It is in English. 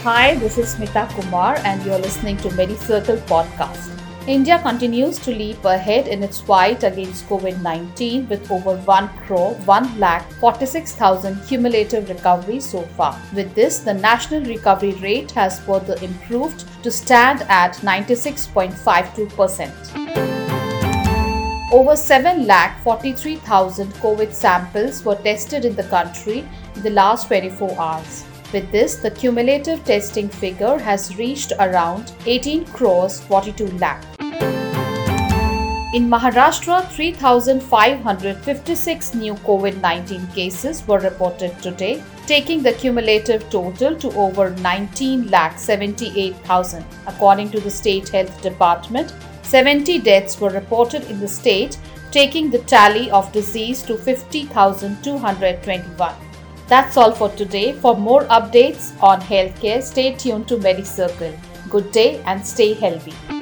Hi, this is Smita Kumar, and you're listening to MediCircle podcast. India continues to leap ahead in its fight against COVID-19 with over 1 crore 1 lakh 46,000 cumulative recoveries so far. With this, the national recovery rate has further improved to stand at 96.52%. Over 7 lakh 43,000 COVID samples were tested in the country in the last 24 hours. With this, the cumulative testing figure has reached around 18 crores 42 lakh. In Maharashtra, 3,556 new COVID-19 cases were reported today, taking the cumulative total to over 19 lakh 78,000. According to the State Health Department, 70 deaths were reported in the state, taking the tally of disease to 50,221. That's all for today. For more updates on healthcare, stay tuned to MediCircle. Good day and stay healthy.